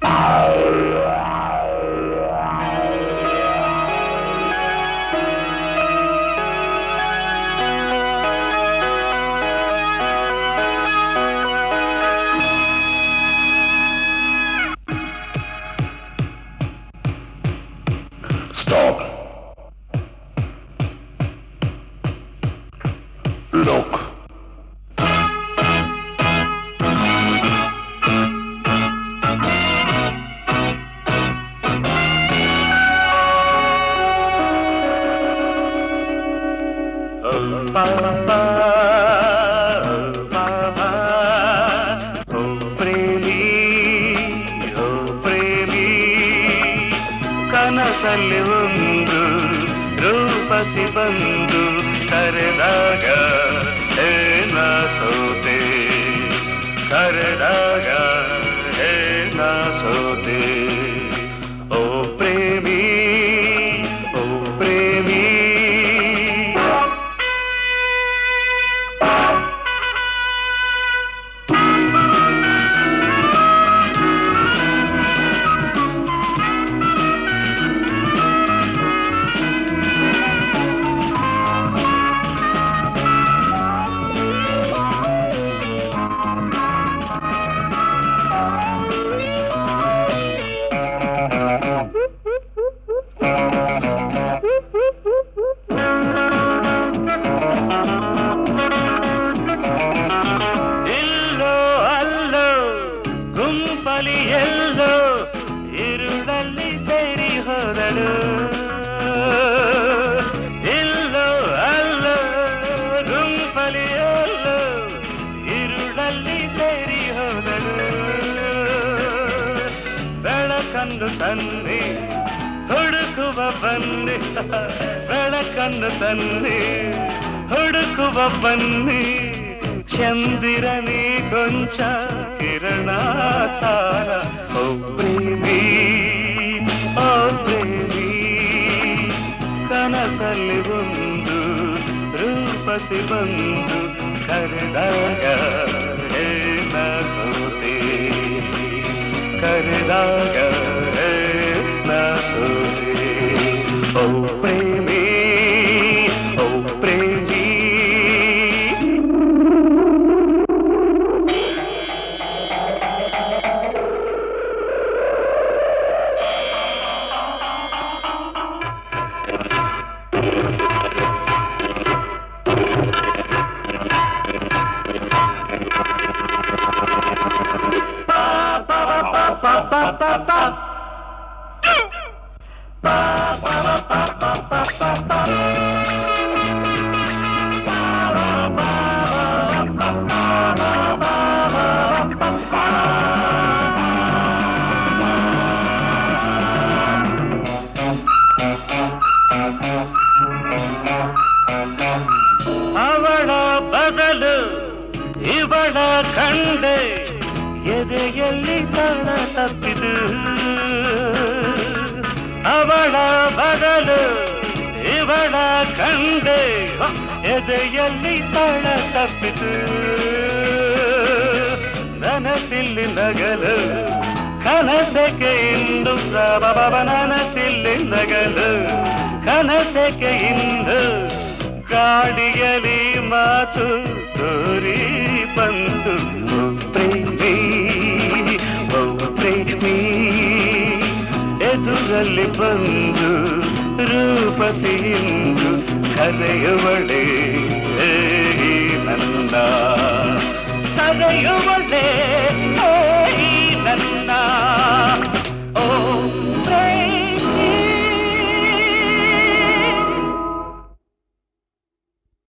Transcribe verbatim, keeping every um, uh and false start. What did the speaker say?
ಕನಸಲ್ಲಿ ಒಂದು ರೂಪಸಿ ಬಂದು ಕರೆದಾಗ ಏನ ಸೋತೆ ಕರೆದಾಗ ಏನ ಸೋತೆ ಓ ಪ್ರೇಮಿ ಓ ಪ್ರೇಮಿ ಎಲ್ಲೋ ಇರುಳಲ್ಲಿ ಸೇರಿ ಹೋದಳು ಇಲ್ಲೋ ಅಲ್ಲೋ ಗುಂಪಲಿ ಎಲ್ಲೋ ಇರುಳಲ್ಲಿ ಸೇರಿ ಹೋದಳು ಬೆಳಕನ್ನು ತನ್ನಿ ಹುಡುಕುವ ಬನ್ನಿ ಬೆಳಕನ್ನು ತನ್ನಿ ಹುಡುಕುವ ಬನ್ನಿ ಚಂದಿರನಿ ಕೊಂಚ ಕಿರಣ ತಾರ ಓ ಪ್ರೇಮಿ ಓ ಪ್ರೇಮಿ ಕನಸಲ್ಲಿ ಒಂದು ರೂಪಸಿ ಬಂದು ಕರೆದಾಗ ಏನ ಸೋತೆ ಕರೆದಾಗ ಏನ ಸೋತೆ ಓ ಪ್ರೇಮಿ ಓ ಪ್ರೇಮಿ ಅವಳ ಬದಲು ಇವಳ ಕಂಡೆ ಎದೆಯಲ್ಲಿ ತಾಳ ತಪ್ಪಿದು ಅವಳ ಬದಲು ಇವಳ ಕಂಡೆ ಎದೆಯಲ್ಲಿ ತಾಳ ತಪ್ಪಿದು ನನಸಿಲ್ಲಿ ನಗಲು ಕನಸಕ್ಕೆ ಇಂದು ಪ್ರಭವ ನನಸಿಲ್ಲಿ ನಗಲು ಕನಸಕ್ಕೆ ಇಂದು ಗಾಡಿಯಲ್ಲಿ ಮಾತು ತೋರಿ ಬಂತು ಪ್ರೇಮಿ ಓ ಪ್ರೇಮಿ ಎದುರಲ್ಲಿ ಬಂದು ರೂಪಸಿ ಇಂದು ಕರೆಯುವಳೆ ನನ್ನ ಕರೆಯುವ